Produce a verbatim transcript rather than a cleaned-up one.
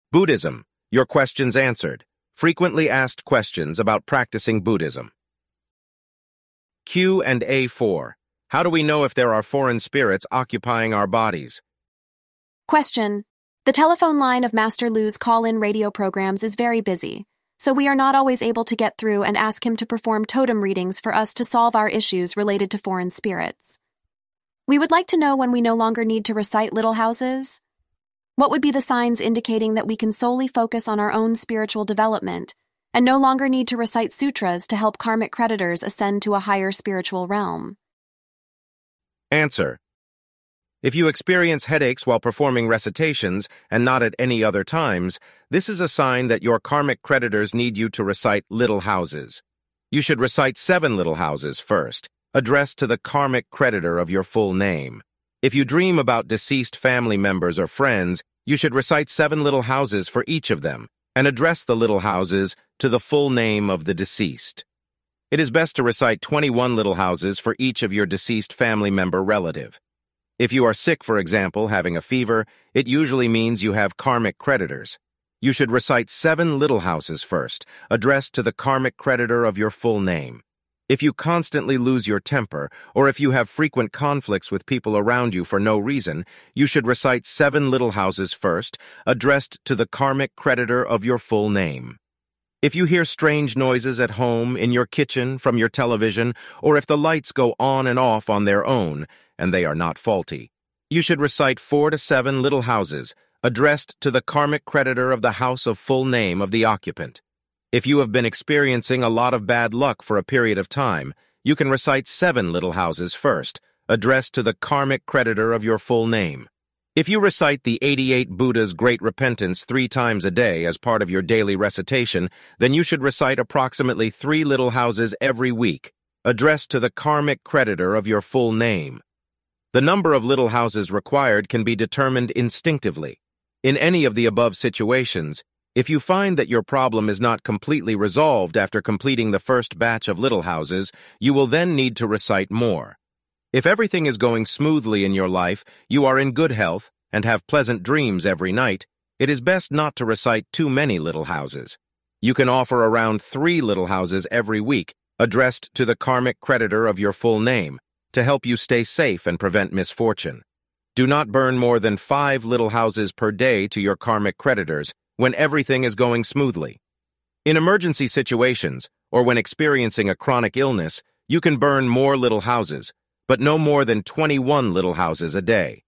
Buddhism. Your questions answered. Frequently asked questions about practicing Buddhism. Q and A four. How do we know if there are foreign spirits occupying our bodies? Question. The telephone line of Master Lu's call-in radio programs is very busy, so we are not always able to get through and ask him to perform totem readings for us to solve our issues related to foreign spirits. We would like to know when we no longer need to recite little houses. What would be the signs indicating that we can solely focus on our own spiritual development and no longer need to recite sutras to help karmic creditors ascend to a higher spiritual realm? Answer. If you experience headaches while performing recitations and not at any other times, this is a sign that your karmic creditors need you to recite little houses. You should recite seven little houses first, addressed to the karmic creditor of your full name. If you dream about deceased family members or friends, you should recite seven little houses for each of them and address the little houses to the full name of the deceased. It is best to recite twenty-one little houses for each of your deceased family member relative. If you are sick, for example, having a fever, it usually means you have karmic creditors. You should recite seven little houses first, addressed to the karmic creditor of your full name. If you constantly lose your temper, or if you have frequent conflicts with people around you for no reason, you should recite seven little houses first, addressed to the karmic creditor of your full name. If you hear strange noises at home, in your kitchen, from your television, or if the lights go on and off on their own, and they are not faulty, you should recite four to seven little houses, addressed to the karmic creditor of the house of full name of the occupant. If you have been experiencing a lot of bad luck for a period of time, you can recite seven little houses first, addressed to the karmic creditor of your full name. If you recite the eighty-eight Buddha's Great Repentance three times a day as part of your daily recitation, then you should recite approximately three little houses every week, addressed to the karmic creditor of your full name. The number of little houses required can be determined instinctively. In any of the above situations, if you find that your problem is not completely resolved after completing the first batch of little houses, you will then need to recite more. If everything is going smoothly in your life, you are in good health, and have pleasant dreams every night, it is best not to recite too many little houses. You can offer around three little houses every week, addressed to the karmic creditor of your full name, to help you stay safe and prevent misfortune. Do not burn more than five little houses per day to your karmic creditors when everything is going smoothly. In emergency situations, or when experiencing a chronic illness, you can burn more little houses, but no more than twenty-one little houses a day.